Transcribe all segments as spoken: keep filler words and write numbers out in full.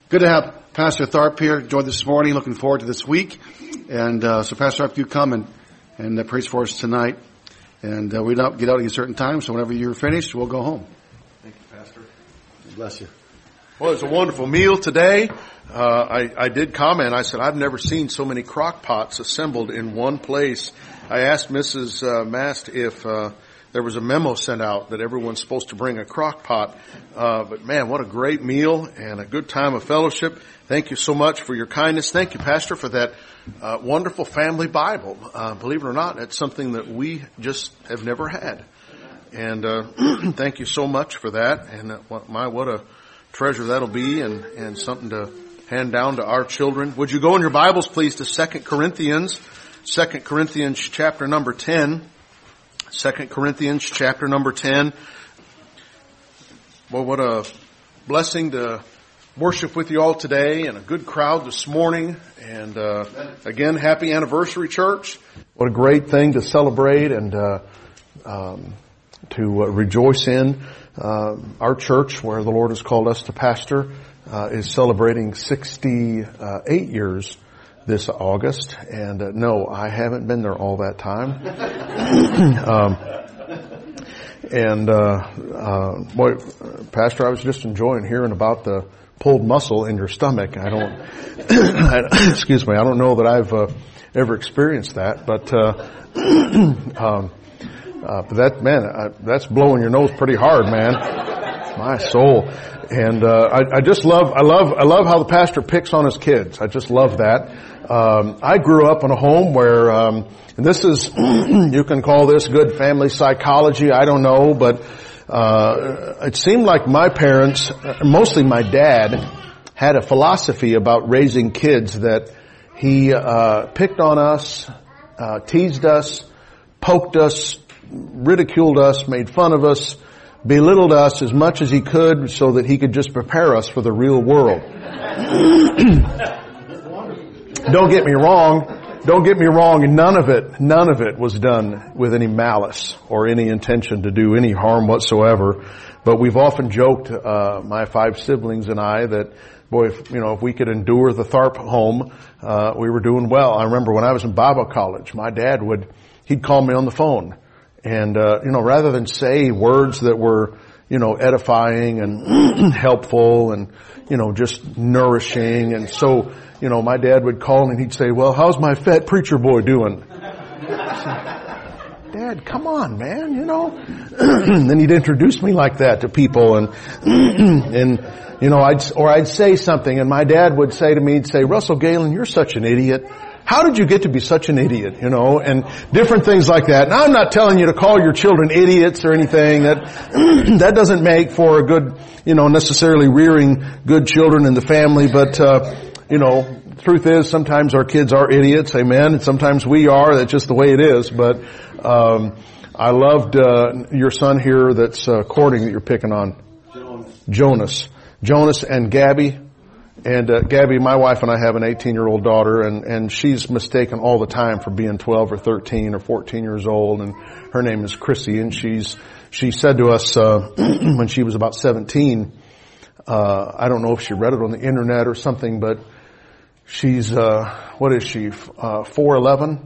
Good to have Pastor Tharp here join this morning. Looking forward to this week. And uh, so, Pastor Tharp, you come and, and uh, preach for us tonight. And uh, we don't get out at a certain time, so whenever you're finished, we'll go home. Thank you, Pastor. Bless you. Well, it's a wonderful meal today. Uh, I, I did comment. I said, I've never seen so many crock pots assembled in one place. I asked Missus Uh, Mast if uh, there was a memo sent out that everyone's supposed to bring a crock pot. Uh, but man, what a great meal and a good time of fellowship. Thank you so much for your kindness. Thank you, Pastor, for that uh, wonderful family Bible. Uh, believe it or not, it's something that we just have never had. And uh, thank you so much for that. And uh, my, what a treasure that'll be, and, and something to hand down to our children. Would you go in your Bibles, please, to Second Corinthians, Second Corinthians chapter number ten. Second Corinthians chapter number ten. Well, what a blessing to worship with you all today, and a good crowd this morning. And uh, again, happy anniversary, church. What a great thing to celebrate and uh, um, to uh, rejoice in. Uh, our church, where the Lord has called us to pastor, uh, is celebrating sixty-eight years this August. And uh, no, I haven't been there all that time. um, and uh, uh, boy, Pastor, I was just enjoying hearing about the pulled muscle in your stomach. I don't, I, excuse me, I don't know that I've uh, ever experienced that, but uh, um, Uh, but that, man, uh, that's blowing your nose pretty hard, man. My soul. And, uh, I, I just love, I love, I love how the pastor picks on his kids. I just love that. Um, I grew up in a home where, um, and this is, you can call this good family psychology, I don't know, but, uh, it seemed like my parents, mostly my dad, had a philosophy about raising kids that he, uh, picked on us, uh, teased us, poked us, ridiculed us, made fun of us, belittled us as much as he could so that he could just prepare us for the real world. Don't get me wrong. Don't get me wrong. None of it, none of it was done with any malice or any intention to do any harm whatsoever. But we've often joked, uh, my five siblings and I, that, boy, if, you know, if we could endure the Tharp home, uh, we were doing well. I remember when I was in Bible college, my dad would, he'd call me on the phone. And, uh, you know, rather than say words that were, you know, edifying and helpful and, you know, just nourishing. And so, you know, my dad would call and he'd say, well, how's my fat preacher boy doing? Said, Dad, come on, man, you know. And then he'd introduce me like that to people, and, and, you know, I'd, or I'd say something and my dad would say to me, he'd say, Russell Galen, you're such an idiot. How did you get to be such an idiot, you know, and different things like that. Now, I'm not telling you to call your children idiots or anything. That that doesn't make for a good, you know, necessarily rearing good children in the family. But, uh, you know, truth is sometimes our kids are idiots, amen, and sometimes we are. That's just the way it is. But um I loved uh your son here that's uh, courting that you're picking on. Jonas. Jonas. Jonas and Gabby. And, uh, Gabby, my wife and I have an eighteen-year-old daughter, and, and she's mistaken all the time for being twelve or thirteen or fourteen years old, and her name is Chrissy, and she's, she said to us, uh, when she was about seventeen, uh, I don't know if she read it on the internet or something, but she's, uh, what is she, uh, four eleven?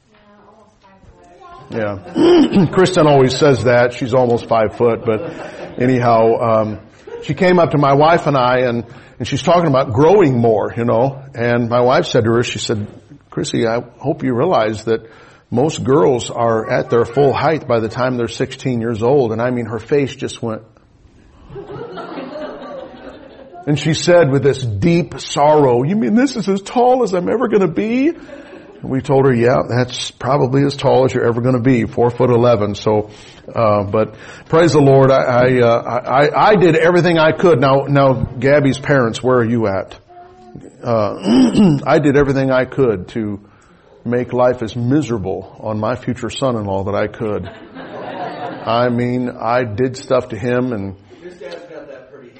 Yeah. Kristen always says that. She's almost five foot, but anyhow, um, she came up to my wife and I, and, and she's talking about growing more, you know, and my wife said to her, she said, Chrissy, I hope you realize that most girls are at their full height by the time they're sixteen years old. And I mean, her face just went. And she said with this deep sorrow, you mean this is as tall as I'm ever going to be? And we told her, yeah, that's probably as tall as you're ever going to be, four foot eleven. So, uh, but praise the Lord, I, I, uh, I, I did everything I could. Now, now, Gabby's parents, where are you at? Uh, I did everything I could to make life as miserable on my future son-in-law that I could. I mean, I did stuff to him, and this guy's got that pretty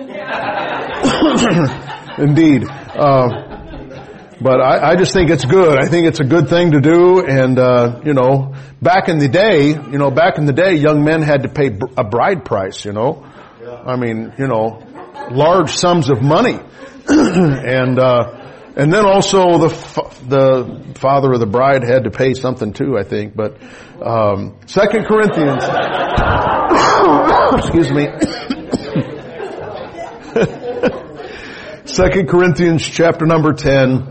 handy. indeed. Uh, But I, I just think it's good. I think it's a good thing to do. And, uh, you know, back in the day, you know, back in the day, young men had to pay a bride price, you know. I mean, you know, large sums of money. and, uh, and then also the, fa- the father of the bride had to pay something too, I think. But, um, Second Corinthians, excuse me. Second Corinthians chapter number ten.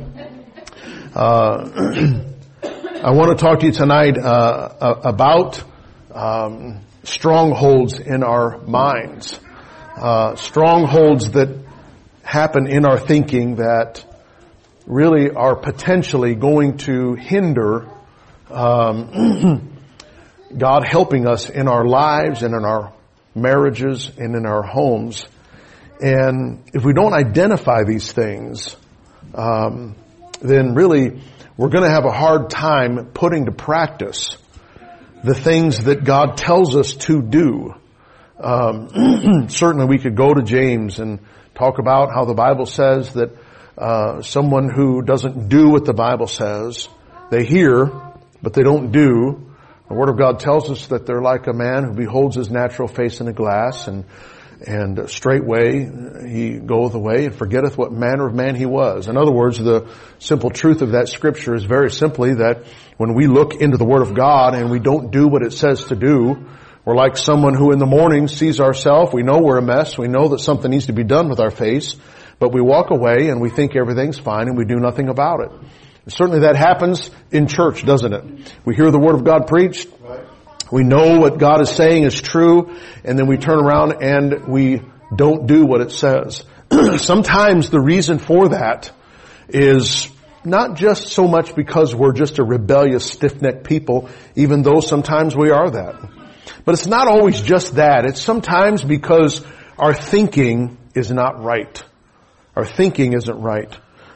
Uh, I want to talk to you tonight, uh, about, um, strongholds in our minds. Uh, strongholds that happen in our thinking that really are potentially going to hinder um, God helping us in our lives and in our marriages and in our homes. And if we don't identify these things, um, then really we're going to have a hard time putting to practice the things that God tells us to do. Um, certainly we could go to James and talk about how the Bible says that uh, someone who doesn't do what the Bible says, they hear, but they don't do. The Word of God tells us that they're like a man who beholds his natural face in a glass, and and straightway he goeth away and forgetteth what manner of man he was. In other words, the simple truth of that scripture is very simply that when we look into the Word of God and we don't do what it says to do, we're like someone who in the morning sees ourselves. We know we're a mess. We know that something needs to be done with our face, but we walk away and we think everything's fine and we do nothing about it. And certainly that happens in church, doesn't it? We hear the Word of God preached. We know what God is saying is true, and then we turn around and we don't do what it says. Sometimes the reason for that is not just so much because we're just a rebellious, stiff-necked people, even though sometimes we are that. But it's not always just that. It's sometimes because our thinking is not right. Our thinking isn't right.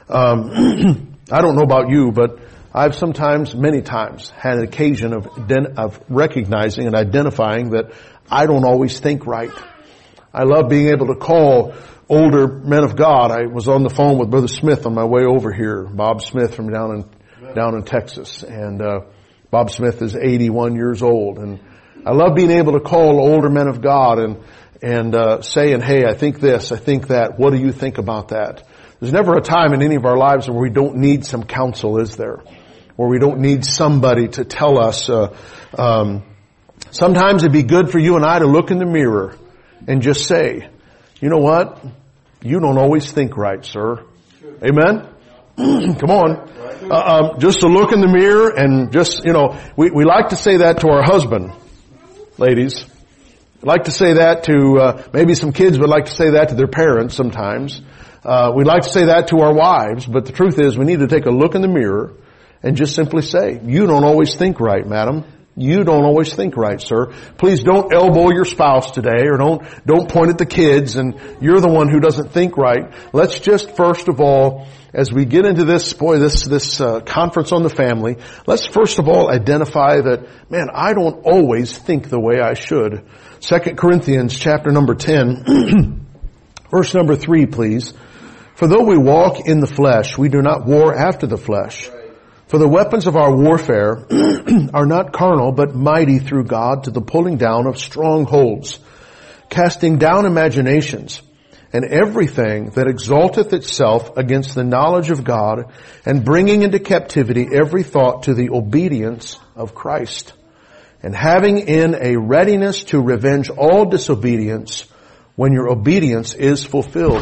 Um, I don't know about you, but I've sometimes, many times, had an occasion of of recognizing and identifying that I don't always think right. I love being able to call older men of God. I was on the phone with Brother Smith on my way over here, Bob Smith from down in down in Texas, and uh, Bob Smith is eighty-one years old, and I love being able to call older men of God and and uh, saying, "Hey, I think this, I think that. What do you think about that?" There's never a time in any of our lives where we don't need some counsel, is there? Where we don't need somebody to tell us. Uh, um, sometimes it'd be good for you and I to look in the mirror and just say, "You know what? You don't always think right, sir." Amen? Come on. Uh, um, just to look in the mirror and just, you know, we, we like to say that to our husband, ladies. We like to say that to, uh, maybe some kids would like to say that to their parents sometimes. Uh, we'd like to say that to our wives, but the truth is we need to take a look in the mirror and just simply say, "You don't always think right, madam. You don't always think right, sir." Please don't elbow your spouse today, or don't, don't point at the kids and you're the one who doesn't think right. Let's just first of all, as we get into this, boy, this, this, uh, conference on the family, let's first of all identify that, man, I don't always think the way I should. Second Corinthians chapter number ten, verse number three, please. "For though we walk in the flesh, we do not war after the flesh. For the weapons of our warfare are not carnal, but mighty through God to the pulling down of strongholds, casting down imaginations, and everything that exalteth itself against the knowledge of God, and bringing into captivity every thought to the obedience of Christ, and having in a readiness to revenge all disobedience when your obedience is fulfilled."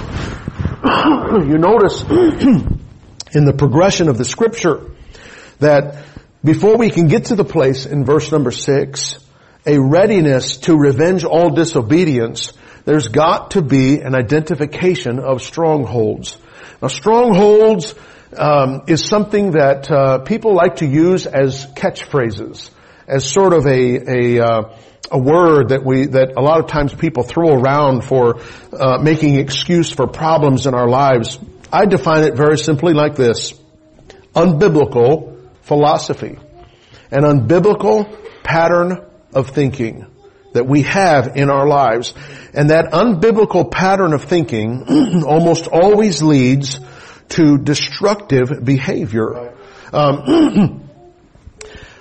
You notice in the progression of the scripture that before we can get to the place in verse number six, a readiness to revenge all disobedience, there's got to be an identification of strongholds. Now, strongholds um, is something that uh, people like to use as catchphrases, as sort of a a, uh, a word that we that a lot of times people throw around for uh, making excuse for problems in our lives. I define it very simply like this: unbiblical philosophy, an unbiblical pattern of thinking that we have in our lives. And that unbiblical pattern of thinking almost always leads to destructive behavior. Um,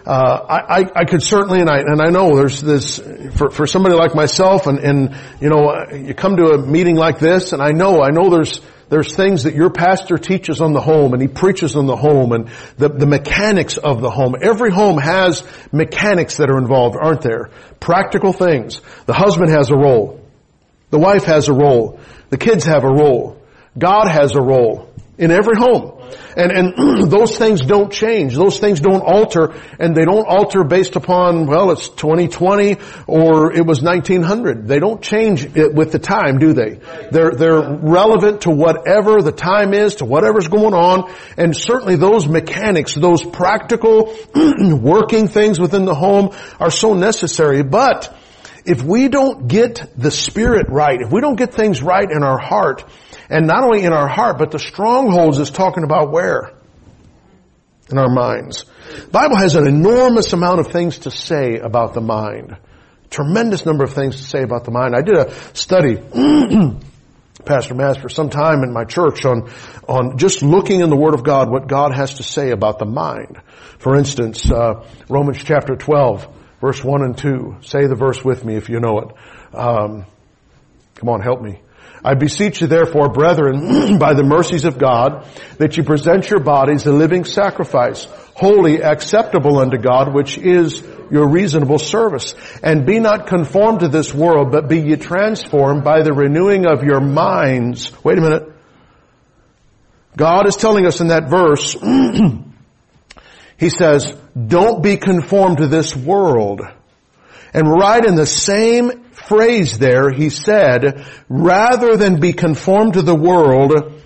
uh, I, I, I could certainly, and I, and I know there's this, for, for somebody like myself, and, and, you know, you come to a meeting like this, and I know, I know there's, there's things that your pastor teaches on the home, and he preaches on the home, and the, the mechanics of the home. Every home has mechanics that are involved, aren't there? Practical things. The husband has a role. The wife has a role. The kids have a role. God has a role in every home. And, and those things don't change. Those things don't alter, and they don't alter based upon, well, it's twenty twenty or it was nineteen hundred. They don't change it with the time, do they? They're, they're relevant to whatever the time is, to whatever's going on, and certainly those mechanics, those practical working things within the home are so necessary. But if we don't get the spirit right, if we don't get things right in our heart, and not only in our heart, but the strongholds is talking about where? In our minds. The Bible has an enormous amount of things to say about the mind. Tremendous number of things to say about the mind. I did a study, Pastor Mass, for some time in my church on, on just looking in the Word of God, what God has to say about the mind. For instance, uh, Romans chapter twelve, verse one and two. Say the verse with me if you know it. Um, come on, help me. I beseech you therefore, brethren, by the mercies of God, that you present your bodies a living sacrifice, holy, acceptable unto God, which is your reasonable service. And be not conformed to this world, but be ye transformed by the renewing of your minds. Wait a minute. God is telling us in that verse, He says, don't be conformed to this world. And right in the same phrase there, He said, rather than be conformed to the world,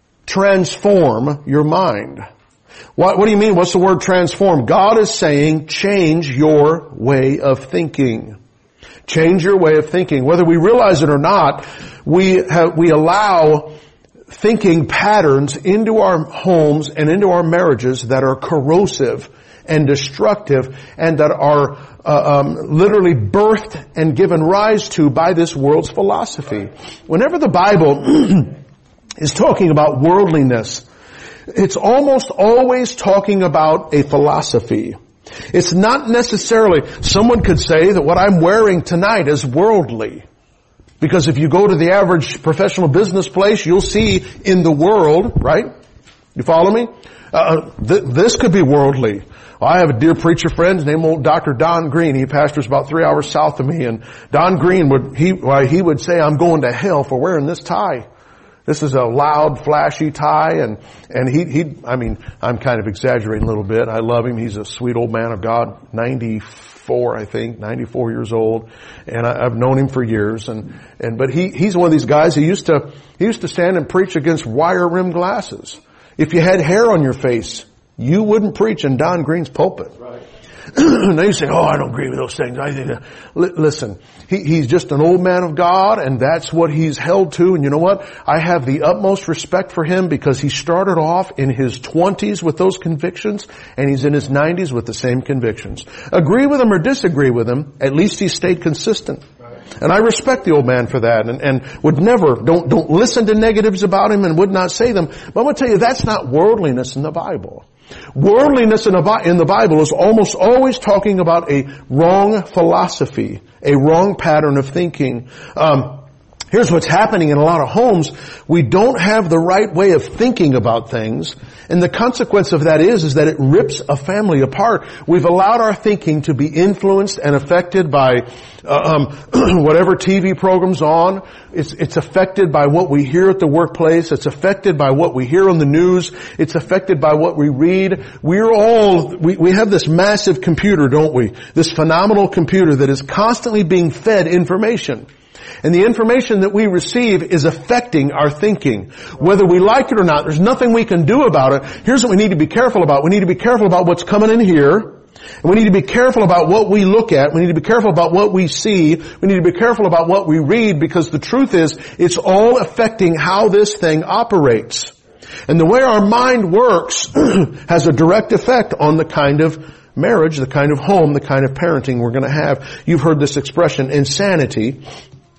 transform your mind. What, what do you mean? What's the word transform? God is saying, change your way of thinking. Change your way of thinking. Whether we realize it or not, we have, we allow thinking patterns into our homes and into our marriages that are corrosive and destructive, and that are uh, um, literally birthed and given rise to by this world's philosophy. Whenever the Bible is talking about worldliness, it's almost always talking about a philosophy. It's not necessarily, someone could say that what I'm wearing tonight is worldly. Because if you go to the average professional business place, you'll see in the world, right? You follow me? Uh, th- this could be worldly. I have a dear preacher friend named old Doctor Don Green. He pastors about three hours south of me, and Don Green would, he, well, he would say, I'm going to hell for wearing this tie. This is a loud, flashy tie, and, and he, he, I mean, I'm kind of exaggerating a little bit. I love him. He's a sweet old man of God, ninety-four, I think, ninety-four years old, and I, I've known him for years, and, and, but he, he's one of these guys, he used to, he used to stand and preach against wire-rimmed glasses. If you had hair on your face, you wouldn't preach in Don Green's pulpit. Right. Now you say, oh, I don't agree with those things. I think, uh, li- listen, he, he's just an old man of God, and that's what he's held to. And you know what? I have the utmost respect for him because he started off in his twenties with those convictions, and he's in his nineties with the same convictions. Agree with him or disagree with him, at least he stayed consistent. And I respect the old man for that, and, and would never, don't, don't listen to negatives about him and would not say them. But I'm going to tell you, that's not worldliness in the Bible. Worldliness in the Bible is almost always talking about a wrong philosophy, a wrong pattern of thinking. Um, here's what's happening in a lot of homes. We don't have the right way of thinking about things, and the consequence of that is, is that it rips a family apart. We've allowed our thinking to be influenced and affected by uh, um, whatever T V program's on. It's, it's affected by what we hear at the workplace. It's affected by what we hear on the news. It's affected by what we read. We're all, we, we have this massive computer, don't we? This phenomenal computer that is constantly being fed information. And the information that we receive is affecting our thinking. Whether we like it or not, there's nothing we can do about it. Here's what we need to be careful about. We need to be careful about what's coming in here. And we need to be careful about what we look at. We need to be careful about what we see. We need to be careful about what we read, because the truth is, it's all affecting how this thing operates. And the way our mind works has a direct effect on the kind of marriage, the kind of home, the kind of parenting we're going to have. You've heard this expression, insanity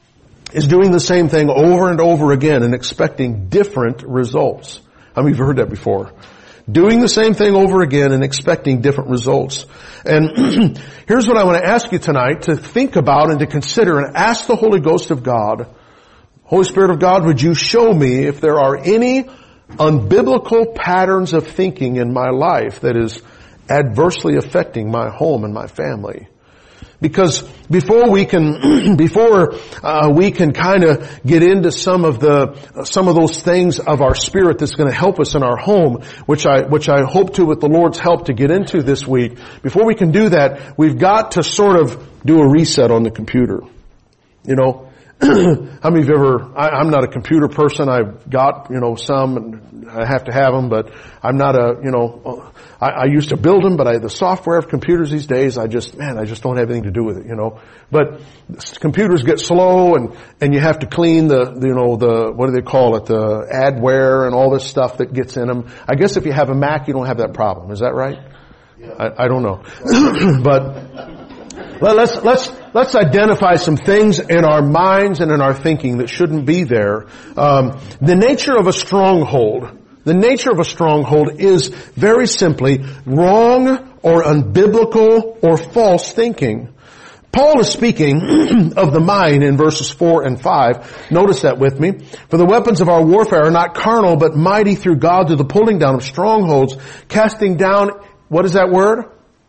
is doing the same thing over and over again and expecting different results. How many of you have heard that before? doing the same thing over again and expecting different results. And here's what I want to ask you tonight to think about and to consider and ask the Holy Ghost of God. Holy Spirit of God, would you show me if there are any unbiblical patterns of thinking in my life that is adversely affecting my home and my family? Because before we can, before uh, we can kind of get into some of the, uh, some of those things of our spirit that's going to help us in our home, which I, which I hope to, with the Lord's help, to get into this week. Before we can do that, we've got to sort of do a reset on the computer. You know, how many of you ever, I, I'm not a computer person. I've got, you know, some, and I have to have them, but I'm not a, you know, I, I used to build them, but I, the software of computers these days, I just, man, I just don't have anything to do with it, you know. But computers get slow, and, and you have to clean the, you know, the, what do they call it, the adware and all this stuff that gets in them. I guess if you have a Mac, you don't have that problem. Is that right? Yeah. I, I don't know. But, Let's, let's, let's identify some things in our minds and in our thinking that shouldn't be there. Um, the nature of a stronghold, the nature of a stronghold is very simply wrong or unbiblical or false thinking. Paul is speaking of the mind in verses four and five. Notice that with me. For the weapons of our warfare are not carnal, but mighty through God to the pulling down of strongholds, casting down, what is that word?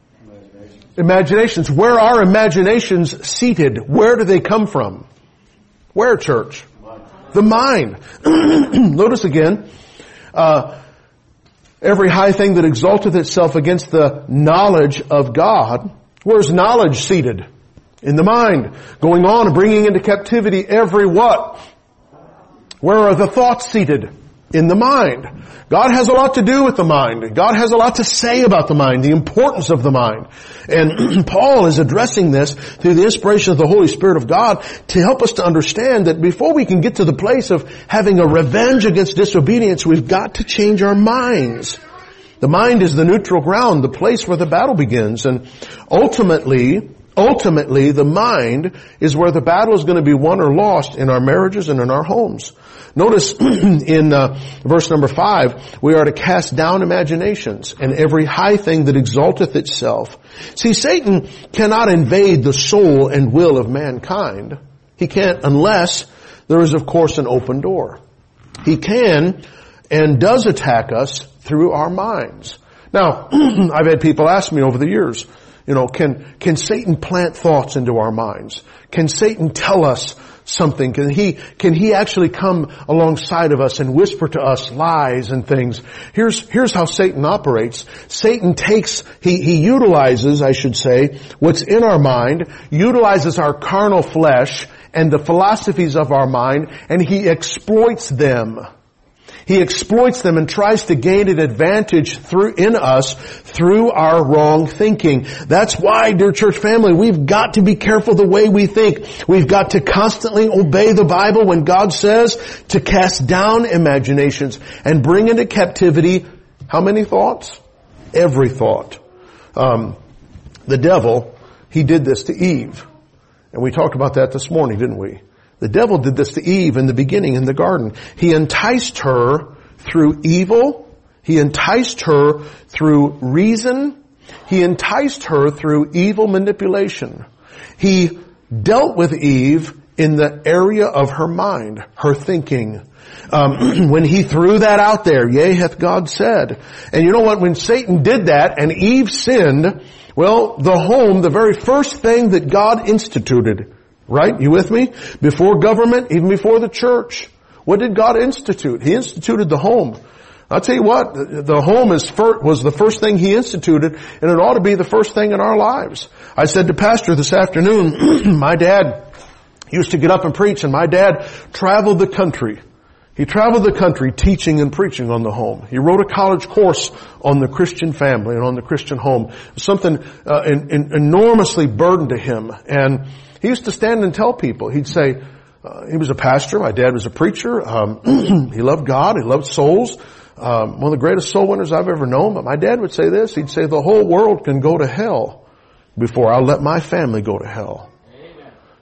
Imaginations. Where are imaginations seated? Where do they come from? Where, church? The mind. Notice again, uh, every high thing that exalteth itself against the knowledge of God. Where's knowledge seated? In the mind. Going on and bringing into captivity every what? Where are the thoughts seated? In the mind. God has a lot to do with the mind. God has a lot to say about the mind, the importance of the mind. And Paul is addressing this through the inspiration of the Holy Spirit of God to help us to understand that before we can get to the place of having a revenge against disobedience, we've got to change our minds. The mind is the neutral ground, the place where the battle begins. And ultimately, ultimately, the mind is where the battle is going to be won or lost in our marriages and in our homes. Notice in uh, verse number five, we are to cast down imaginations and every high thing that exalteth itself. See, Satan cannot invade the soul and will of mankind. He can't unless there is, of course, an open door. He can and does attack us through our minds. Now, I've had people ask me over the years, you know, can, can Satan plant thoughts into our minds? Can Satan tell us something? Can he, can he actually come alongside of us and whisper to us lies and things? Here's, here's how Satan operates. Satan takes, he, he utilizes, I should say, what's in our mind, utilizes our carnal flesh and the philosophies of our mind, and he exploits them. He exploits them and tries to gain an advantage through, in us through our wrong thinking. That's why, dear church family, we've got to be careful the way we think. We've got to constantly obey the Bible when God says to cast down imaginations and bring into captivity how many thoughts? Every thought. Um, the devil, he did this to Eve. And we talked about that this morning, didn't we? The devil did this to Eve in the beginning in the garden. He enticed her through evil. He enticed her through reason. He enticed her through evil manipulation. He dealt with Eve in the area of her mind, her thinking. Um, when he threw that out there, yea, hath God said. And you know what? When Satan did that and Eve sinned, well, the home, the very first thing that God instituted, right? You with me? Before government, even before the church. What did God institute? He instituted the home. I'll tell you what, the home is first, was the first thing He instituted, and it ought to be the first thing in our lives. I said to Pastor this afternoon, my dad used to get up and preach, and my dad traveled the country. He traveled the country teaching and preaching on the home. He wrote a college course on the Christian family and on the Christian home. Something uh, in, in, enormously burdened to him. And he used to stand and tell people, he'd say, uh, he was a pastor, my dad was a preacher, um, he loved God, he loved souls, um, one of the greatest soul winners I've ever known. But my dad would say this, he'd say, the whole world can go to hell before I'll let my family go to hell. Amen.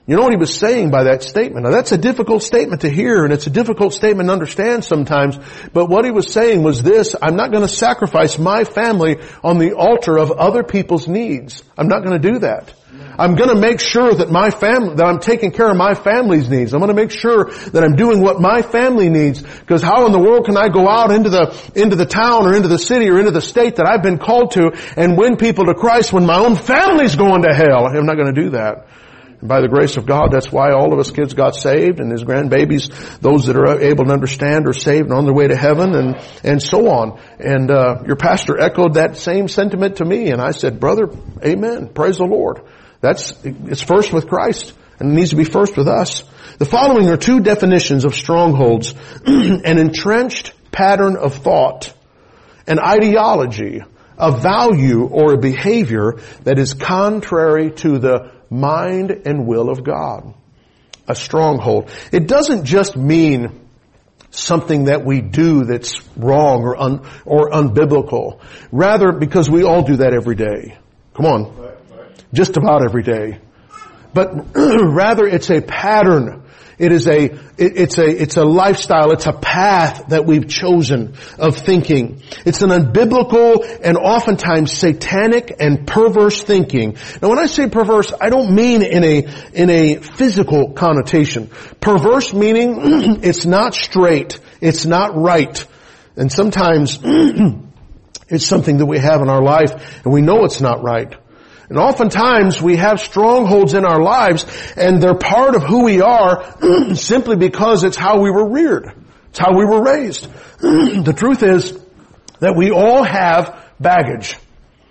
You know what he was saying by that statement? Now that's a difficult statement to hear, and it's a difficult statement to understand sometimes, but what he was saying was this: I'm not going to sacrifice my family on the altar of other people's needs. I'm not going to do that. I'm going to make sure that my family, that I'm taking care of my family's needs. I'm going to make sure that I'm doing what my family needs, because how in the world can I go out into the, into the town or into the city or into the state that I've been called to and win people to Christ when my own family's going to hell? I'm not going to do that. And by the grace of God, that's why all of us kids got saved, and his grandbabies, those that are able to understand, are saved and on their way to heaven, and, and so on. And, uh, your pastor echoed that same sentiment to me, and I said, brother, amen. Praise the Lord. That's, it's first with Christ, and it needs to be first with us. The following are two definitions of strongholds: an entrenched pattern of thought, an ideology, a value or a behavior that is contrary to the mind and will of God. A stronghold. It doesn't just mean something that we do that's wrong or un, or unbiblical. Rather, because we all do that every day. Come on. Just about every day. But rather it's a pattern. It is a, it, it's a, it's a lifestyle. It's a path that we've chosen of thinking. It's an unbiblical and oftentimes satanic and perverse thinking. Now when I say perverse, I don't mean in a, in a physical connotation. Perverse meaning it's not straight. It's not right. And sometimes it's something that we have in our life and we know it's not right. And oftentimes we have strongholds in our lives, and they're part of who we are simply because it's how we were reared. It's how we were raised. The truth is that we all have baggage.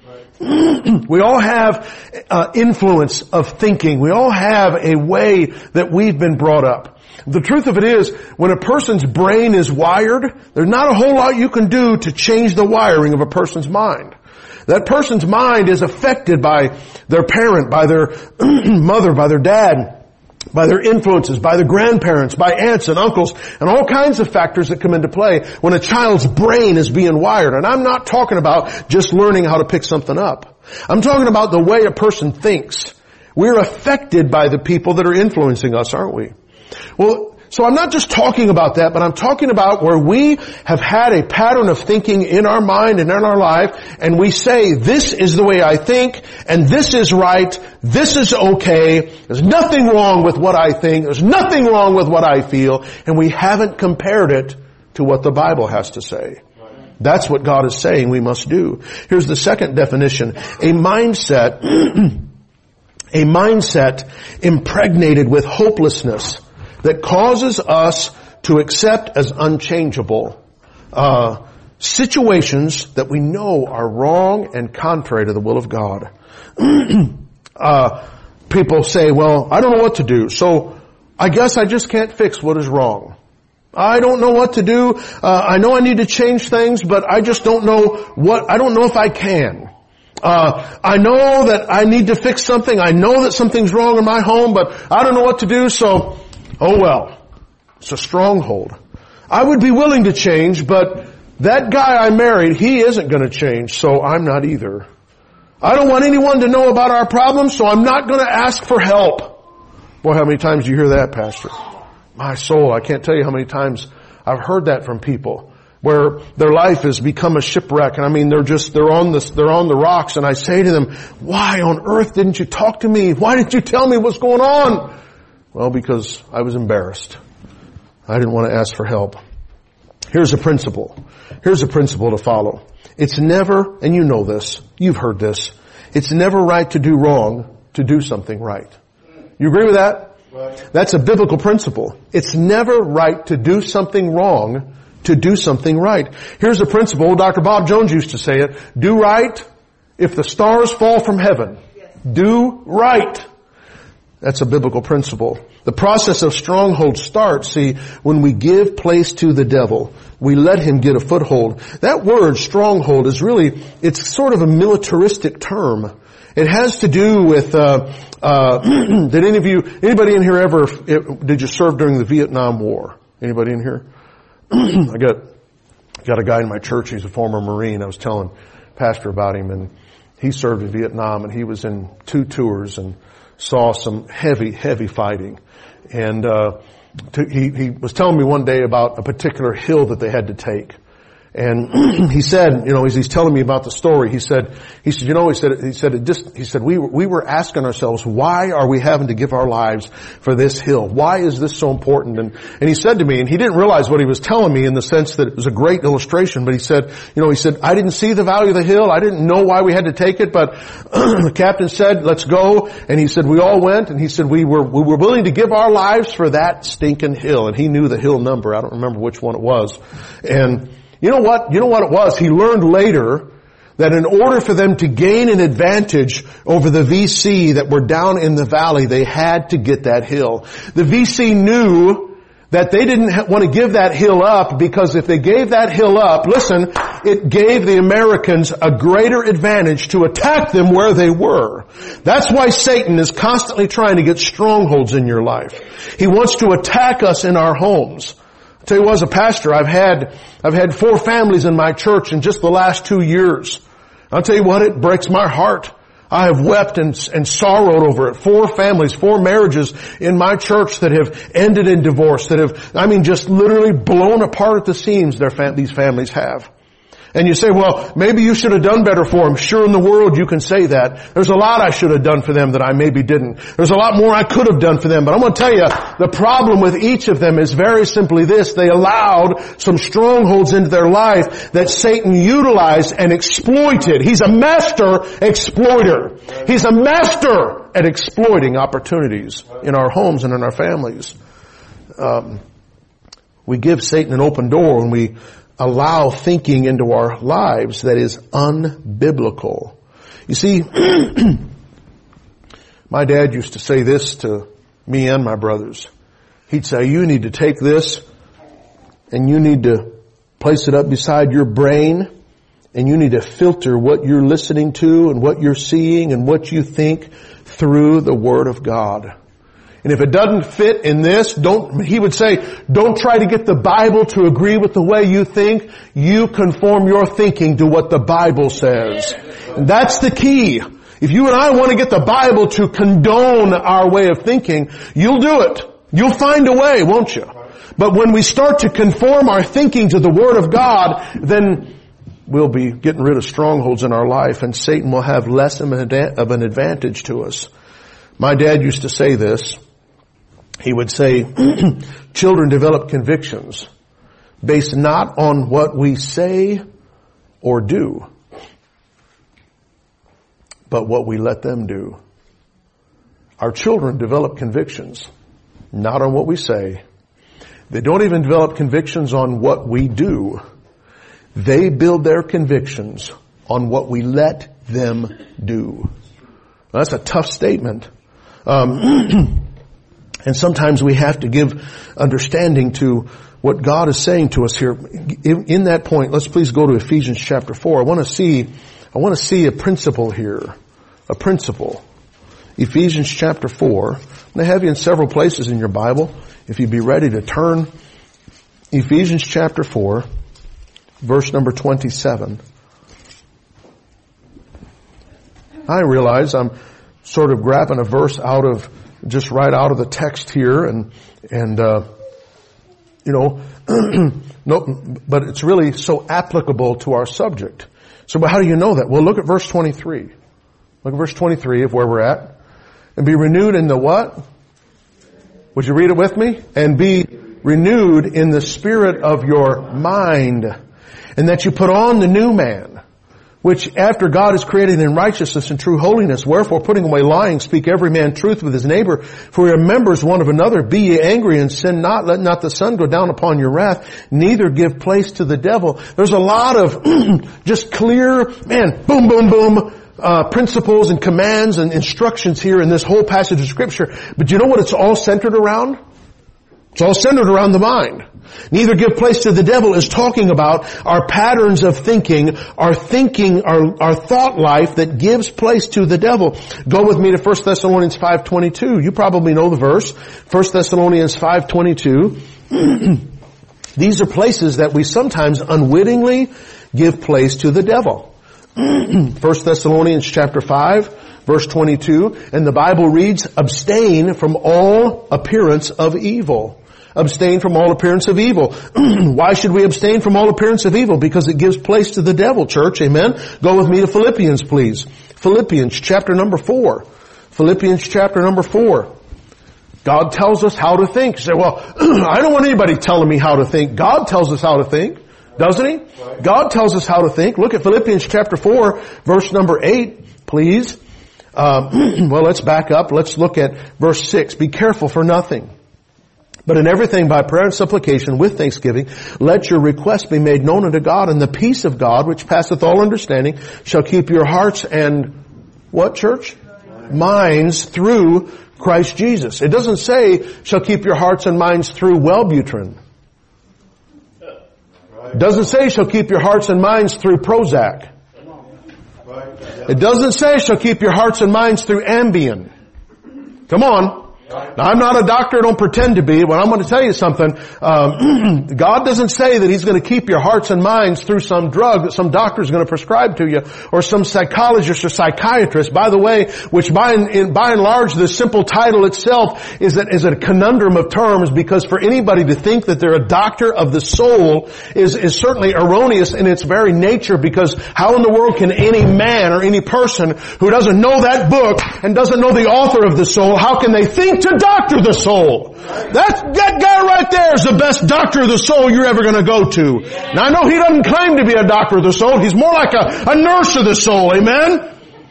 We all have uh, influence of thinking. We all have a way that we've been brought up. The truth of it is, when a person's brain is wired, there's not a whole lot you can do to change the wiring of a person's mind. That person's mind is affected by their parent, by their mother, by their dad, by their influences, by their grandparents, by aunts and uncles, and all kinds of factors that come into play when a child's brain is being wired. And I'm not talking about just learning how to pick something up. I'm talking about the way a person thinks. We're affected by the people that are influencing us, aren't we? Well, so I'm not just talking about that, but I'm talking about where we have had a pattern of thinking in our mind and in our life, and we say, this is the way I think, and this is right, this is okay, there's nothing wrong with what I think, there's nothing wrong with what I feel, and we haven't compared it to what the Bible has to say. That's what God is saying we must do. Here's the second definition: a mindset, a mindset impregnated with hopelessness, that causes us to accept as unchangeable uh situations that we know are wrong and contrary to the will of God. uh People say, well, I don't know what to do, so I guess I just can't fix what is wrong. I don't know what to do. Uh, I know I need to change things, but I just don't know what, I don't know if I can. Uh, I know that I need to fix something. I know that something's wrong in my home, but I don't know what to do, so oh well, it's a stronghold. I would be willing to change, but that guy I married, he isn't going to change, so I'm not either. I don't want anyone to know about our problems, so I'm not going to ask for help. Boy, how many times do you hear that, Pastor? My soul, I can't tell you how many times I've heard that from people, where their life has become a shipwreck, and I mean, they're just, they're on this, they're on the rocks, and I say to them, why on earth didn't you talk to me? Why didn't you tell me what's going on? Well, because I was embarrassed. I didn't want to ask for help. Here's a principle. Here's a principle to follow. It's never, and you know this, you've heard this, it's never right to do wrong to do something right. You agree with that? Right. That's a biblical principle. It's never right to do something wrong to do something right. Here's a principle. Doctor Bob Jones used to say it. Do right if the stars fall from heaven. Yes. Do right. That's a biblical principle. The process of stronghold starts, see, when we give place to the devil. We let him get a foothold. That word, stronghold, is really, it's sort of a militaristic term. It has to do with, uh, uh, did any of you, anybody in here ever, did you serve during the Vietnam War? Anybody in here? I got, got a guy in my church, he's a former Marine. I was telling Pastor about him, and he served in Vietnam, and he was in two tours, and saw some heavy, heavy fighting. And, uh, to, he, he was telling me one day about a particular hill that they had to take. And he said, you know, as he's telling me about the story, he said, he said, you know, he said, he said, it just, he said, we were, we were asking ourselves, why are we having to give our lives for this hill? Why is this so important? And, and he said to me, and he didn't realize what he was telling me in the sense that it was a great illustration, but he said, you know, he said, I didn't see the value of the hill. I didn't know why we had to take it, but the captain said, let's go. And he said, we all went, and he said, we were, we were willing to give our lives for that stinking hill. And he knew the hill number. I don't remember which one it was. And You know what? You know what it was? He learned later that in order for them to gain an advantage over the V C that were down in the valley, they had to get that hill. The V C knew that they didn't want to give that hill up because if they gave that hill up, listen, it gave the Americans a greater advantage to attack them where they were. That's why Satan is constantly trying to get strongholds in your life. He wants to attack us in our homes. I'll tell you what, as a pastor, I've had, I've had four families in my church in just the last two years. I'll tell you what, it breaks my heart. I have wept and, and sorrowed over it. Four families, four marriages in my church that have ended in divorce, that have, I mean, just literally blown apart at the seams their fam- these families have. And you say, well, maybe you should have done better for them. Sure, in the world you can say that. There's a lot I should have done for them that I maybe didn't. There's a lot more I could have done for them. But I'm going to tell you, the problem with each of them is very simply this. They allowed some strongholds into their life that Satan utilized and exploited. He's a master exploiter. He's a master at exploiting opportunities in our homes and in our families. Um, we give Satan an open door when we allow thinking into our lives that is unbiblical. You see, my dad used to say this to me and my brothers. He'd say, you need to take this and you need to place it up beside your brain and you need to filter what you're listening to and what you're seeing and what you think through the Word of God. And if it doesn't fit in this, don't, he would say, don't try to get the Bible to agree with the way you think. You conform your thinking to what the Bible says. And that's the key. If you and I want to get the Bible to condone our way of thinking, you'll do it. You'll find a way, won't you? But when we start to conform our thinking to the Word of God, then we'll be getting rid of strongholds in our life and Satan will have less of an advantage to us. My dad used to say this. He would say, children develop convictions based not on what we say or do, but what we let them do. Our children develop convictions not on what we say. They don't even develop convictions on what we do. They build their convictions on what we let them do. Now, that's a tough statement. Um, And sometimes we have to give understanding to what God is saying to us here. In, in that point, let's please go to Ephesians chapter four. I want to see, I want to see a principle here. A principle. Ephesians chapter four. I'm going to have you in several places in your Bible. If you'd be ready to turn. Ephesians chapter four, verse number twenty-seven. I realize I'm sort of grabbing a verse out of just right out of the text here, and and uh, you know, no, but it's really so applicable to our subject. So, but how do you know that? Well, look at verse twenty-three. Look at verse twenty-three of where we're at, and be renewed in the what? Would you read it with me? And be renewed in the spirit of your mind, and that you put on the new man, which after God is created in righteousness and true holiness, wherefore putting away lying, speak every man truth with his neighbor, for we are members one of another. Be ye angry and sin not, let not the sun go down upon your wrath, neither give place to the devil. There's a lot of just clear, man, boom, boom, boom, uh, principles and commands and instructions here in this whole passage of Scripture. But you know what it's all centered around? It's all centered around the mind. Neither give place to the devil is talking about our patterns of thinking, our thinking, our, our thought life that gives place to the devil. Go with me to First Thessalonians five twenty-two. You probably know the verse. First Thessalonians five twenty-two. These are places that we sometimes unwittingly give place to the devil. First Thessalonians chapter five, verse twenty-two, and the Bible reads, abstain from all appearance of evil. Abstain from all appearance of evil. Why should we abstain from all appearance of evil? Because it gives place to the devil, church. Amen? Go with me to Philippians, please. Philippians chapter number four. Philippians chapter number four. God tells us how to think. You say, well, I don't want anybody telling me how to think. God tells us how to think, doesn't He? God tells us how to think. Look at Philippians chapter four, verse number eight, please. Uh, well, let's back up. Let's look at verse six. Be careful for nothing, but in everything by prayer and supplication with thanksgiving, let your requests be made known unto God, and the peace of God, which passeth all understanding, shall keep your hearts and what, church? Minds through Christ Jesus. It doesn't say, shall keep your hearts and minds through Wellbutrin. It doesn't say, shall keep your hearts and minds through Prozac. It doesn't say, shall keep your hearts and minds through Ambien. Come on. Now, I'm not a doctor, don't pretend to be, but I'm going to tell you something. Um, God doesn't say that He's going to keep your hearts and minds through some drug that some doctor is going to prescribe to you, or some psychologist or psychiatrist. By the way, which by and, in, by and large, the simple title itself is a, is a conundrum of terms, because for anybody to think that they're a doctor of the soul is, is certainly erroneous in its very nature, because how in the world can any man or any person who doesn't know that book and doesn't know the author of the soul, how can they think to doctor the soul? That's, that guy right there is the best doctor of the soul you're ever going to go to. Now I know he doesn't claim to be a doctor of the soul. He's more like a, a nurse of the soul. Amen?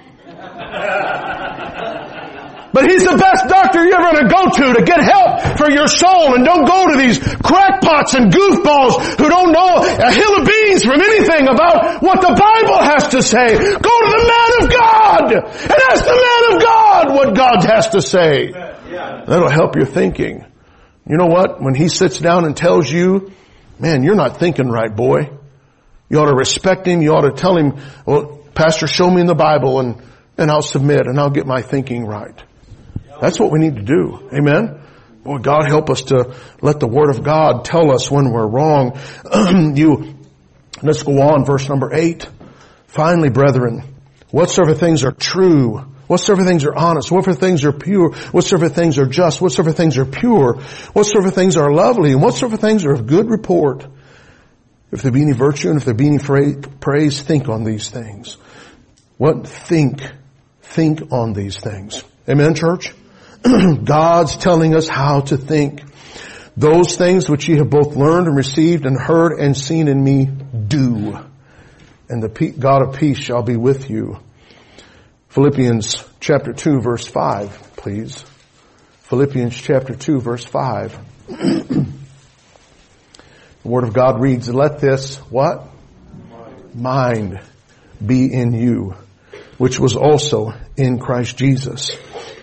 But he's the best doctor you're ever going to go to to get help for your soul. And don't go to these crackpots and goofballs who don't know a hill of beans from anything about what the Bible has to say. Go to the man of God and ask the man of God what God has to say. That'll help your thinking. You know what? When he sits down and tells you, man, you're not thinking right, boy. You ought to respect him. You ought to tell him, well, Pastor, show me in the Bible, and, and I'll submit and I'll get my thinking right. That's what we need to do. Amen? Boy, God help us to let the Word of God tell us when we're wrong. you, let's go on, verse number eight. Finally, brethren, whatsoever things are true, whatsoever things are honest, whatsoever things are pure, whatsoever things are just, whatsoever things are pure, whatsoever things are lovely, and whatsoever things are of good report. If there be any virtue and if there be any praise, think on these things. What? Think. Think on these things. Amen, church? God's telling us how to think. Those things which ye have both learned and received and heard and seen in me, do. And the God of peace shall be with you. Philippians chapter two, verse five, please. Philippians chapter two, verse five. The Word of God reads, let this, what? Mind be in you, which was also in Christ Jesus.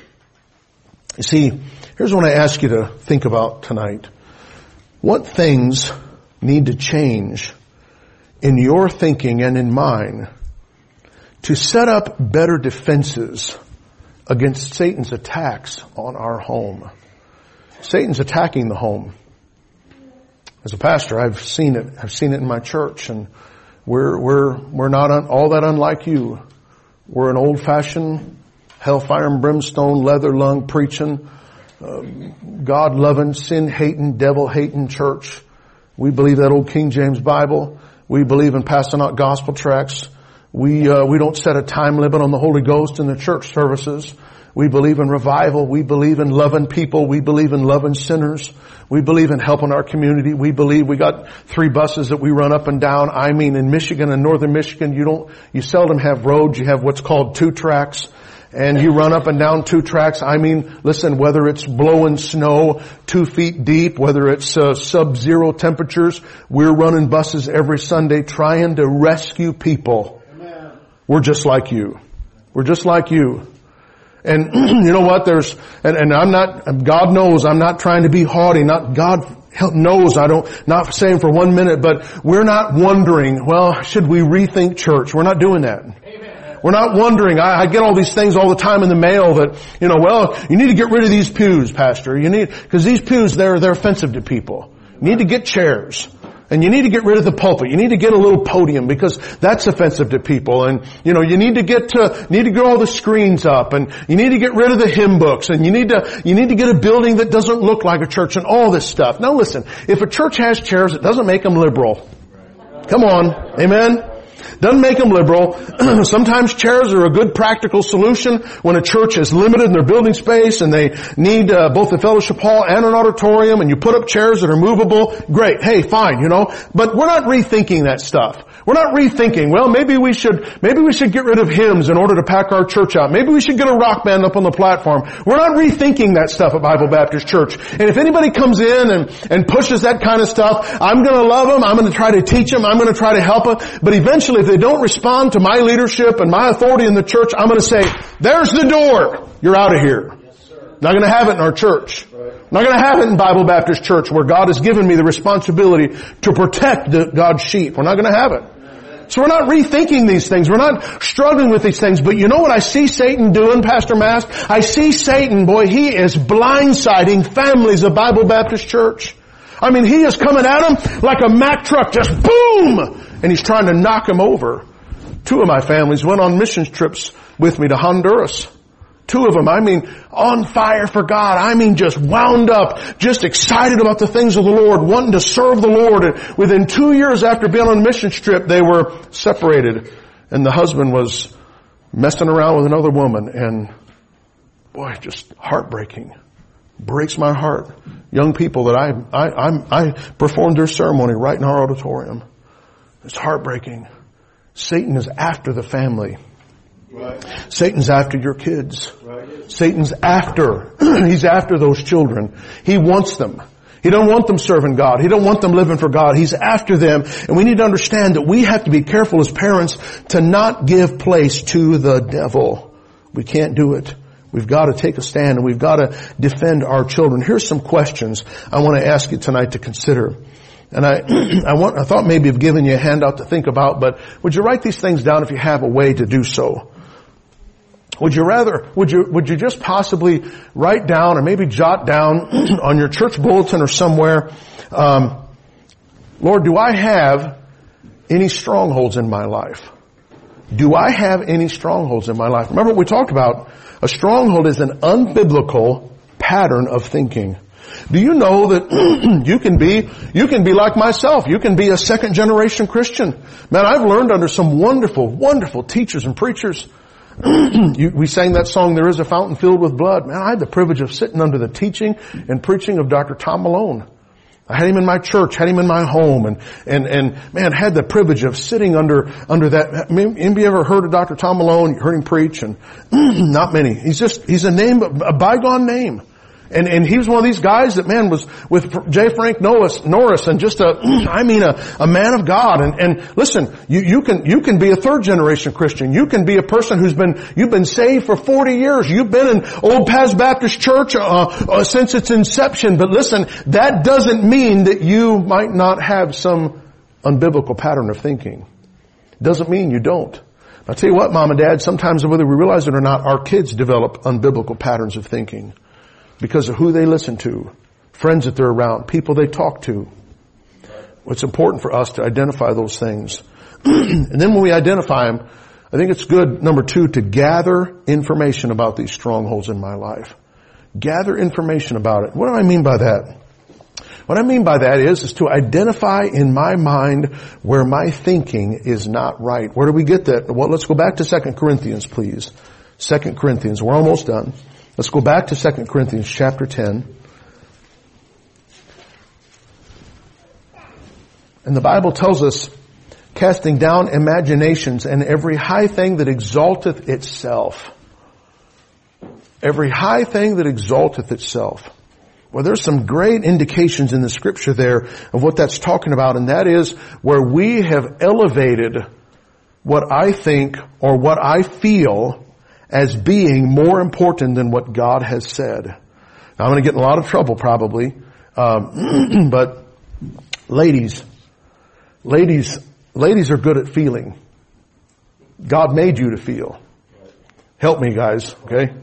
You see, here's what I ask you to think about tonight. What things need to change in your thinking and in mine to set up better defenses against Satan's attacks on our home? Satan's attacking the home. As a pastor, I've seen it. I've seen it in my church, and we're we're we're not un, all that unlike you. We're an old-fashioned, hellfire and brimstone, leather lung preaching, uh, God-loving, sin-hating, devil-hating church. We believe that old King James Bible. We believe in passing out gospel tracts. We uh, we don't set a time limit on the Holy Ghost in the church services. We believe in revival. We believe in loving people. We believe in loving sinners. We believe in helping our community. We believe we got three buses that we run up and down. I mean, in Michigan and northern Michigan, you don't, you seldom have roads. You have what's called two tracks. And you run up and down two tracks. I mean, listen, whether it's blowing snow two feet deep, whether it's uh, sub-zero temperatures, we're running buses every Sunday trying to rescue people. Amen. We're just like you. We're just like you. And you know what? There's, and, and I'm not, God knows I'm not trying to be haughty. Not, God knows I don't, not saying for one minute, but we're not wondering, well, should we rethink church? We're not doing that. Amen. We're not wondering. I, I get all these things all the time in the mail that, you know, well, you need to get rid of these pews, Pastor. You need, because these pews, they're, they're offensive to people. You need to get chairs. And you need to get rid of the pulpit. You need to get a little podium because that's offensive to people. And, you know, you need to get to, need to get all the screens up and you need to get rid of the hymn books and you need to, you need to get a building that doesn't look like a church and all this stuff. Now listen, if a church has chairs, it doesn't make them liberal. Come on. Amen. Doesn't make them liberal. Sometimes chairs are a good practical solution when a church is limited in their building space and they need uh, both the fellowship hall and an auditorium and you put up chairs that are movable. Great. Hey, fine, you know. But we're not rethinking that stuff. We're not rethinking, well, maybe we should, maybe we should get rid of hymns in order to pack our church out. Maybe we should get a rock band up on the platform. We're not rethinking that stuff at Bible Baptist Church. And if anybody comes in and, and pushes that kind of stuff, I'm gonna love them. I'm gonna try to teach them. I'm gonna try to help them. But eventually, if they don't respond to my leadership and my authority in the church, I'm gonna say, there's the door. You're out of here. Not gonna have it in our church. Not gonna have it in Bible Baptist Church where God has given me the responsibility to protect the, God's sheep. We're not gonna have it. So we're not rethinking these things. We're not struggling with these things. But you know what I see Satan doing, Pastor Mask? I see Satan, boy, he is blindsiding families of Bible Baptist Church. I mean, he is coming at them like a Mack truck, just boom! And he's trying to knock them over. Two of my families went on missions trips with me to Honduras. Two of them, I mean, on fire for God. I mean, just wound up, just excited about the things of the Lord, wanting to serve the Lord. And within two years after being on a mission trip, they were separated. And the husband was messing around with another woman. And boy, just heartbreaking. Breaks my heart. Young people that I, I, I'm, I performed their ceremony right in our auditorium. It's heartbreaking. Satan is after the family. Right. Satan's after your kids. Right. Satan's after, he's after those children. He wants them. He don't want them serving God. He don't want them living for God. He's after them. And we need to understand that we have to be careful as parents to not give place to the devil. We can't do it. We've got to take a stand and we've got to defend our children. Here's some questions I want to ask you tonight to consider. And I, I want, I thought maybe of giving you a handout to think about, but would you write these things down if you have a way to do so? Would you rather, would you, would you just possibly write down or maybe jot down on your church bulletin or somewhere, um, Lord, do I have any strongholds in my life? Do I have any strongholds in my life? Remember what we talked about? A stronghold is an unbiblical pattern of thinking. Do you know that you can be, you can be like myself. You can be a second generation Christian. Man, I've learned under some wonderful, wonderful teachers and preachers. you, we sang that song, There is a Fountain Filled with Blood. Man, I had the privilege of sitting under the teaching and preaching of Doctor Tom Malone. I had him in my church, had him in my home, and, and, and man, had the privilege of sitting under, under that. Anybody ever heard of Doctor Tom Malone? You heard him preach? And not many. He's just, he's a name, a bygone name. And, and he was one of these guys that, man, was with J. Frank Norris, Norris and just a, I mean, a, a man of God. And, and listen, you, you can, you can be a third generation Christian. You can be a person who's been, you've been saved for forty years. You've been in Old Paths Baptist Church, uh, uh, since its inception. But listen, that doesn't mean that you might not have some unbiblical pattern of thinking. Doesn't mean you don't. I'll tell you what, Mom and Dad, sometimes whether we realize it or not, our kids develop unbiblical patterns of thinking. Because of who they listen to, friends that they're around, people they talk to. It's important for us to identify those things. And then when we identify them, I think it's good, number two, to gather information about these strongholds in my life. Gather information about it. What do I mean by that? What I mean by that is, is to identify in my mind where my thinking is not right. Where do we get that? Well, let's go back to Second Corinthians, please. Second Corinthians. We're almost done. Let's go back to Second Corinthians chapter ten. And the Bible tells us, casting down imaginations and every high thing that exalteth itself. Every high thing that exalteth itself. Well, there's some great indications in the scripture there of what that's talking about, and that is where we have elevated what I think or what I feel as being more important than what God has said. Now, I'm going to get in a lot of trouble probably, um, but ladies, ladies, ladies are good at feeling. God made you to feel. Help me, guys, okay?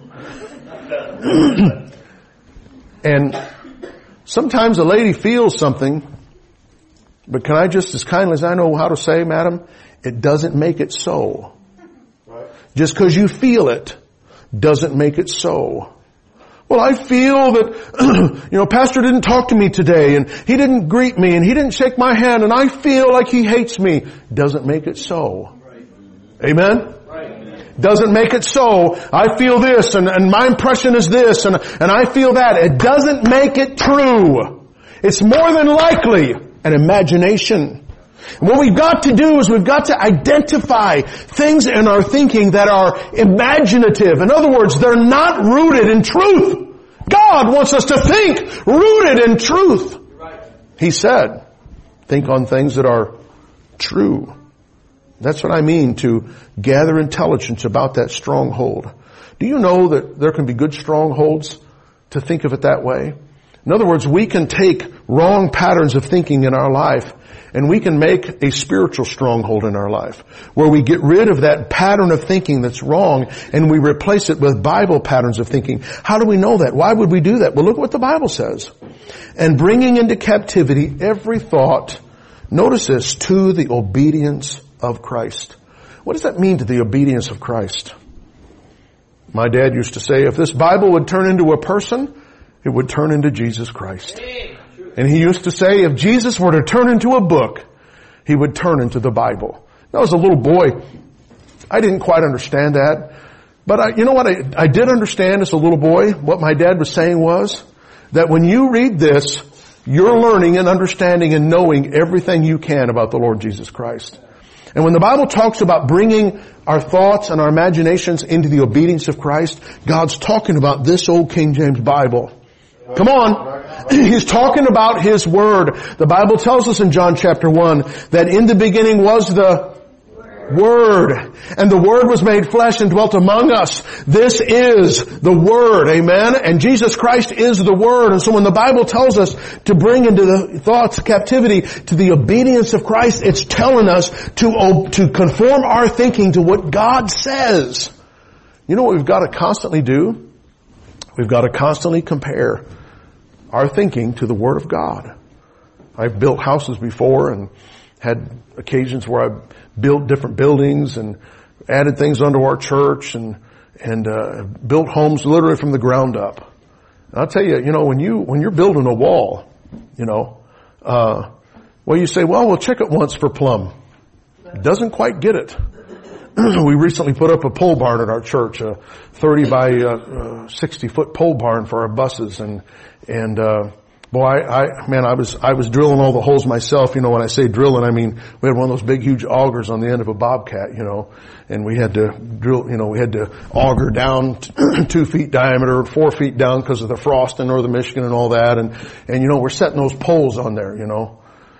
And sometimes a lady feels something But can I just, as kindly as I know how to say, madam, it doesn't make it so. Right. Just because you feel it doesn't make it so. Well, I feel that, you know, pastor didn't talk to me today and he didn't greet me and he didn't shake my hand and I feel like he hates me. Doesn't make it so. Right. Amen? Right. Doesn't make it so. I feel this and, and my impression is this and, and I feel that. It doesn't make it true. It's more than likely an imagination. And what we've got to do is we've got to identify things in our thinking that are imaginative. In other words, they're not rooted in truth. God wants us to think rooted in truth. He said, think on things that are true. That's what I mean to gather intelligence about that stronghold. Do you know that there can be good strongholds to think of it that way? In other words, we can take wrong patterns of thinking in our life and we can make a spiritual stronghold in our life where we get rid of that pattern of thinking that's wrong and we replace it with Bible patterns of thinking. How do we know that? Why would we do that? Well, look what the Bible says. And bringing into captivity every thought, notice this, to the obedience of Christ. What does that mean, to the obedience of Christ? My dad used to say, if this Bible would turn into a person, it would turn into Jesus Christ. And he used to say, if Jesus were to turn into a book, he would turn into the Bible. When I was a little boy, I didn't quite understand that. But I, you know what I, I did understand as a little boy? What my dad was saying was that when you read this, you're learning and understanding and knowing everything you can about the Lord Jesus Christ. And when the Bible talks about bringing our thoughts and our imaginations into the obedience of Christ, God's talking about this old King James Bible. Come on. He's talking about His Word. The Bible tells us in John chapter one that in the beginning was the Word. And the Word was made flesh and dwelt among us. This is the Word. Amen? And Jesus Christ is the Word. And so when the Bible tells us to bring into the thoughts captivity to the obedience of Christ, it's telling us to, to conform our thinking to what God says. You know what we've got to constantly do? We've got to constantly compare our thinking to the Word of God. I've built houses before and had occasions where I built different buildings and added things onto our church and and uh, built homes literally from the ground up. And I'll tell you, you know, when you when you're building a wall, you know, uh, well, you say, well, we'll check it once for plumb. It doesn't quite get it. We recently put up a pole barn at our church, a thirty by uh, uh, sixty foot pole barn for our buses, and and uh, boy, I, I man, I was I was drilling all the holes myself. You know, when I say drilling, I mean we had one of those big, huge augers on the end of a bobcat, you know, and we had to drill. You know, we had to auger down t- two feet diameter, four feet down because of the frost in northern Michigan and all that, and and you know we're setting those poles on there, you know.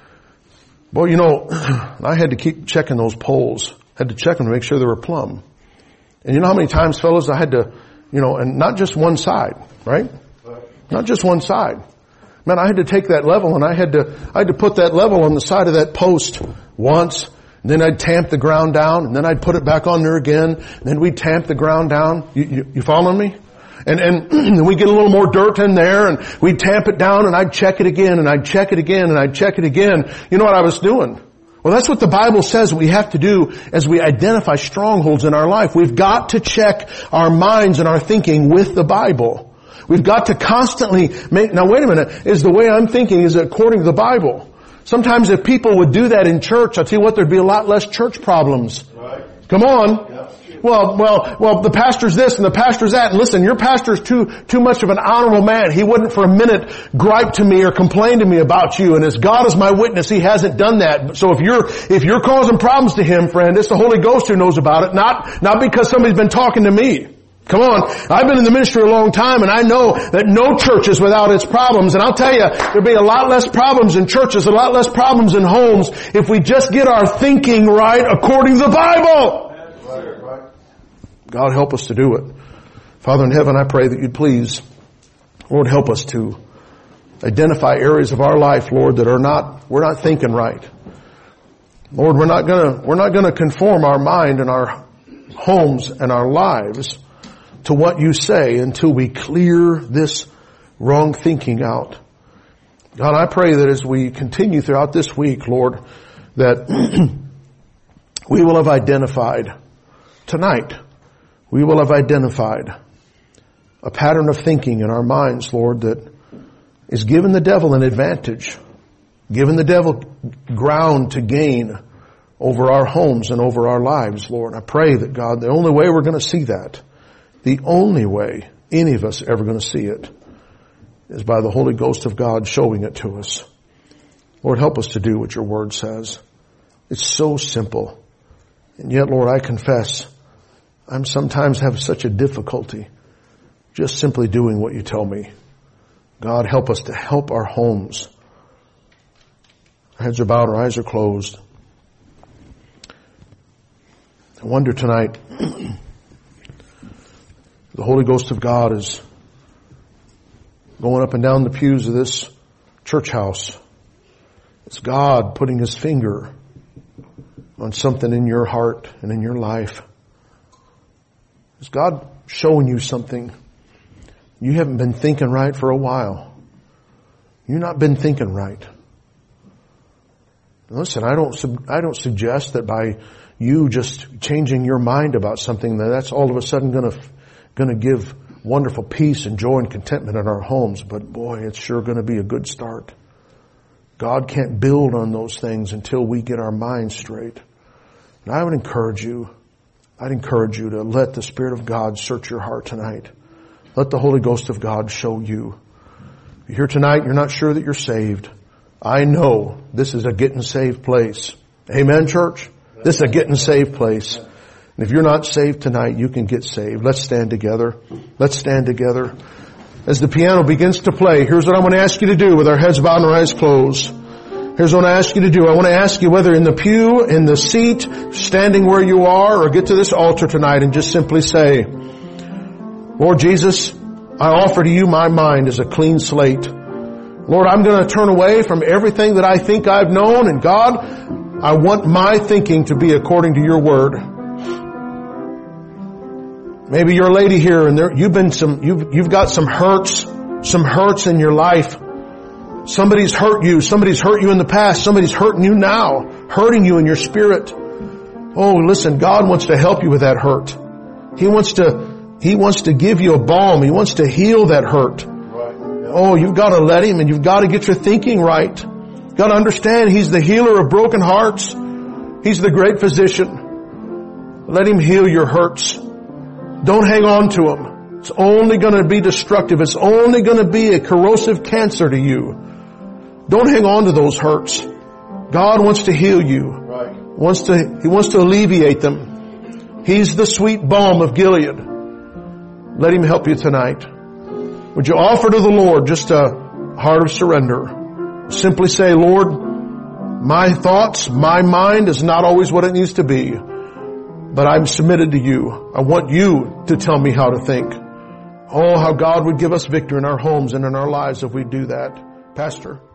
Boy, you know, I had to keep checking those poles. Had to check them to make sure they were plumb. And you know how many times, fellas, I had to, you know, and not just one side, right? Not just one side. Man, I had to take that level and I had to, I had to put that level on the side of that post once. And then I'd tamp the ground down and then I'd put it back on there again. And then we'd tamp the ground down. You, you, you following me? And, and then we get a little more dirt in there and we'd tamp it down and I'd check it again and I'd check it again and I'd check it again. You know what I was doing? Well, that's what the Bible says we have to do as we identify strongholds in our life. We've got to check our minds and our thinking with the Bible. We've got to constantly make, now wait a minute, is the way I'm thinking, is it according to the Bible? Sometimes if people would do that in church, I'll tell you what, there'd be a lot less church problems. Right. Come on. Yeah. Well, well, well, the pastor's this and the pastor's that. And listen, your pastor's too, too much of an honorable man. He wouldn't for a minute gripe to me or complain to me about you. And as God is my witness, He hasn't done that. So if you're, if you're causing problems to him, friend, it's the Holy Ghost who knows about it, not, not because somebody's been talking to me. Come on. I've been in the ministry a long time and I know that no church is without its problems. And I'll tell you, there'll be a lot less problems in churches, a lot less problems in homes if we just get our thinking right according to the Bible. God help us to do it. Father in heaven, I pray that you'd please, Lord, help us to identify areas of our life, Lord, that are not, we're not thinking right. Lord, we're not gonna, we're not gonna conform our mind and our homes and our lives to what you say until we clear this wrong thinking out. God, I pray that as we continue throughout this week, Lord, that we will have identified tonight, we will have identified a pattern of thinking in our minds, Lord, that is giving the devil an advantage, giving the devil ground to gain over our homes and over our lives, Lord. I pray that, God, the only way we're going to see that, the only way any of us are ever going to see it, is by the Holy Ghost of God showing it to us. Lord, help us to do what your word says. It's so simple. And yet, Lord, I confess, I'm sometimes have such a difficulty just simply doing what you tell me. God, help us to help our homes. Our heads are bowed, our eyes are closed. I wonder tonight, the Holy Ghost of God is going up and down the pews of this church house. It's God putting his finger on something in your heart and in your life. Is God showing you something? You haven't been thinking right for a while. You've not been thinking right. Listen, I don't, I don't suggest that by you just changing your mind about something that that's all of a sudden going to, going to give wonderful peace and joy and contentment in our homes. But boy, it's sure going to be a good start. God can't build on those things until we get our minds straight. And I would encourage you, I'd encourage you to let the Spirit of God search your heart tonight. Let the Holy Ghost of God show you. If you're here tonight, you're not sure that you're saved. I know this is a getting saved place. Amen, church? This is a getting saved place. And if you're not saved tonight, you can get saved. Let's stand together. Let's stand together. As the piano begins to play, here's what I want to ask you to do with our heads bowed and our eyes closed. Here's what I ask you to do. I want to ask you whether in the pew, in the seat, standing where you are, or get to this altar tonight and just simply say, Lord Jesus, I offer to you my mind as a clean slate. Lord, I'm going to turn away from everything that I think I've known, and God, I want my thinking to be according to your word. Maybe you're a lady here and there, you've been some, you've, you've got some hurts, some hurts in your life. Somebody's hurt you. Somebody's hurt you in the past. Somebody's hurting you now, hurting you in your spirit. Oh, listen, God wants to help you with that hurt. He wants to, He wants to give you a balm. He wants to heal that hurt. Oh, you've got to let Him, and you've got to get your thinking right. You've got to understand He's the healer of broken hearts. He's the great physician. Let Him heal your hurts. Don't hang on to them. It's only going to be destructive. It's only going to be a corrosive cancer to you. Don't hang on to those hurts. God wants to heal you. Right. Wants to, He wants to alleviate them. He's the sweet balm of Gilead. Let Him help you tonight. Would you offer to the Lord just a heart of surrender? Simply say, Lord, my thoughts, my mind is not always what it needs to be, but I'm submitted to you. I want you to tell me how to think. Oh, how God would give us victory in our homes and in our lives if we do that. Pastor.